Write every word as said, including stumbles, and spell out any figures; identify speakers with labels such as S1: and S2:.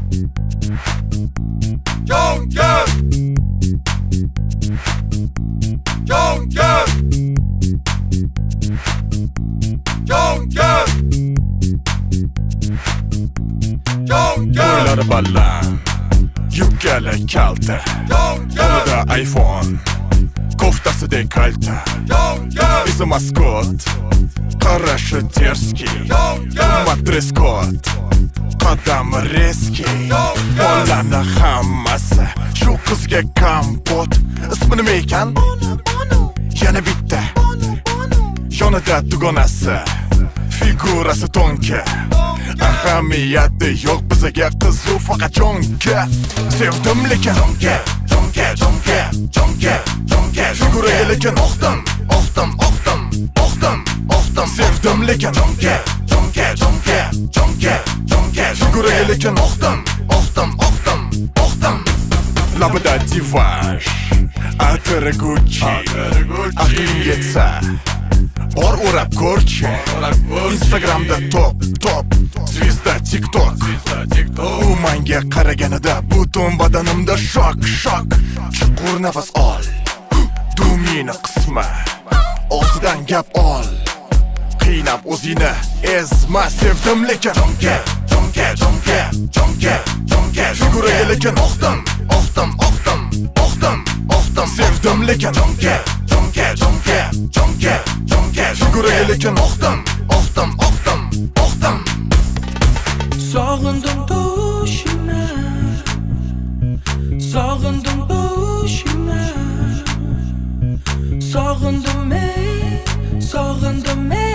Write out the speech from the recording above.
S1: Jonker Jonker Jonker Jonker
S2: O'ylari baland, yubkali kalta, qo'lida iPhone, koftasidek kalta, esi maskot, qarashi terski, qimmat dress code, qadami reski, mollarni hammasi shu qizga kompot. Ismi nima ekan? Yana bitta, yonida dugonasi, figurasi tonka. Ahamiyati yo'q bizga qizu faqat jonga. Sevdim lekin jonga, jonga, jonga, jonga, jonga. Figuraga lekin oqdim, oqdim, oqdim, oqdim, oqdim. Sevdim lekin jonga, jonga, jonga, jonga, jonga. Figuraga lekin oqdim, oqdim, oqdim, oqdim. Labida divaj, atiri Gucci, aqling yetsa bor o'rab ko'rchi. Instagramda top, top, Zvizda TikTok. U menga qaraganida butun badanimda shok, shok. Chuqur nafas ol, dumini qisma, og'zidan gap ol, qiynab o'zingni ezma. Sevdim lekin jonga, jonga, jonga, jonga, jonga. Figuraga lekin oqdim, oqdim, oqdim, oqdim, oqdim. Sevdim lekin jonga, jonga, jonga, jonga, jonga. Figuraga lekin oqdim, oqdim, oqdim, oqdim.
S3: Sog'indim boshimni, sog'indim boshimni, sog'indim men, sog'indim men.